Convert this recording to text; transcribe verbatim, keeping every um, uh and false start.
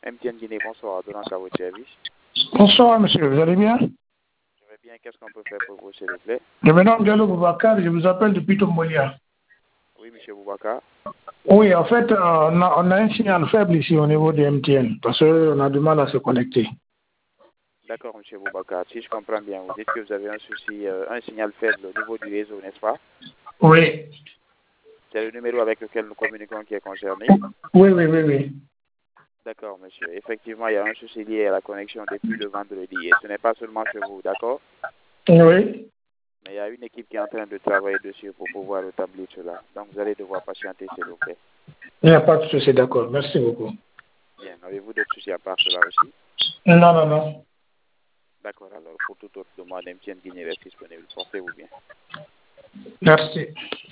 M T N Guinée, bonsoir. Donald à votre service. Bonsoir, monsieur. Vous allez bien? Je vais bien. Qu'est-ce qu'on peut faire pour vous, s'il vous plaît? Je me nomme Diallo Boubacar. Je vous appelle depuis Tombolia. Oui, monsieur Boubacar. Oui, en fait, euh, on, a, on a un signal faible ici au niveau de M T N parce qu'on a du mal à se connecter. D'accord, monsieur Boubacar. Si je comprends bien, vous dites que vous avez un souci, euh, un signal faible au niveau du réseau, n'est-ce pas? Oui. C'est le numéro avec lequel nous communiquons qui est concerné? Oui, oui, oui, oui. D'accord, monsieur. Effectivement, il y a un souci lié à la connexion depuis le vendredi. Et ce n'est pas seulement chez vous, d'accord? Oui. Mais il y a une équipe qui est en train de travailler dessus pour pouvoir rétablir cela. Donc, vous allez devoir patienter, s'il vous plaît. Il n'y a pas de souci, d'accord. Merci beaucoup. Bien. Avez-vous d'autres soucis à part cela aussi? Non, non, non. D'accord, alors, pour toute autre demande, M T N Guinée reste disponible. Portez-vous bien. Merci.